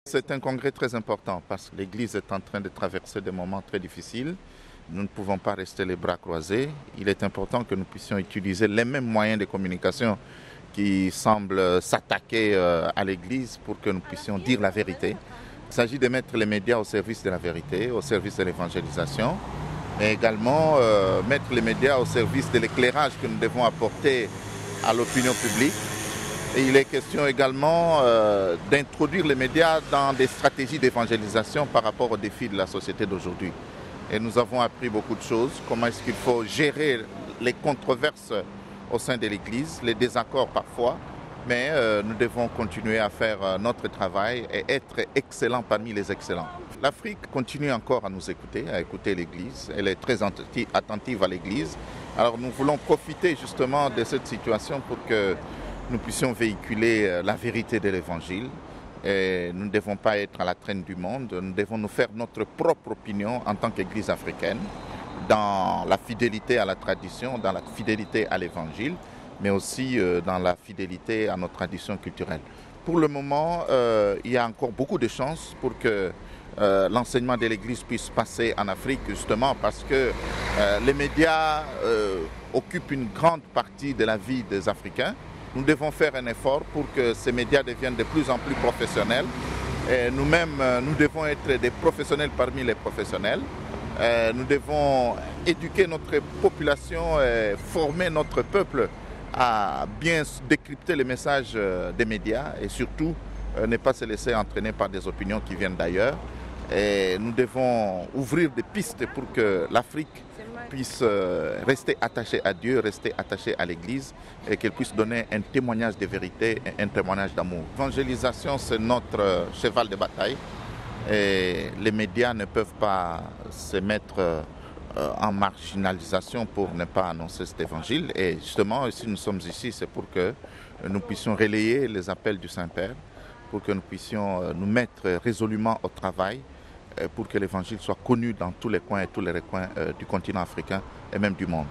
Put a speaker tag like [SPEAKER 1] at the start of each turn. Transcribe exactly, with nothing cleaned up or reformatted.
[SPEAKER 1] C'est un congrès très important parce que l'Église est en train de traverser des moments très difficiles. Nous ne pouvons pas rester les bras croisés. Il est important que nous puissions utiliser les mêmes moyens de communication qui semblent s'attaquer à l'Église pour que nous puissions dire la vérité. Il s'agit de mettre les médias au service de la vérité, au service de l'évangélisation, mais également euh, mettre les médias au service de l'éclairage que nous devons apporter à l'opinion publique. Et il est question également euh, d'introduire les médias dans des stratégies d'évangélisation par rapport aux défis de la société d'aujourd'hui. Et nous avons appris beaucoup de choses, comment est-ce qu'il faut gérer les controverses au sein de l'Église, les désaccords parfois, mais euh, nous devons continuer à faire euh, notre travail et être excellents parmi les excellents. L'Afrique continue encore à nous écouter, à écouter l'Église. Elle est très attentive à l'Église. Alors nous voulons profiter justement de cette situation pour que nous puissions véhiculer la vérité de l'Évangile. Et nous ne devons pas être à la traîne du monde, nous devons nous faire notre propre opinion en tant qu'Église africaine, dans la fidélité à la tradition, dans la fidélité à l'Évangile, mais aussi dans la fidélité à notre tradition culturelle. Pour le moment, euh, il y a encore beaucoup de chances pour que euh, l'enseignement de l'Église puisse passer en Afrique, justement parce que euh, les médias euh, occupent une grande partie de la vie des Africains. Nous devons faire un effort pour que ces médias deviennent de plus en plus professionnels. Et nous-mêmes, nous devons être des professionnels parmi les professionnels. Et nous devons éduquer notre population et former notre peuple à bien décrypter les messages des médias et surtout ne pas se laisser entraîner par des opinions qui viennent d'ailleurs. Et nous devons ouvrir des pistes pour que l'Afrique puisse rester attachée à Dieu, rester attachée à l'Église et qu'elle puisse donner un témoignage de vérité et un témoignage d'amour. L'évangélisation, c'est notre cheval de bataille et les médias ne peuvent pas se mettre en marginalisation pour ne pas annoncer cet évangile. Et justement, si nous sommes ici, c'est pour que nous puissions relayer les appels du Saint-Père, pour que nous puissions nous mettre résolument au travail pour que l'évangile soit connu dans tous les coins et tous les recoins du continent africain et même du monde.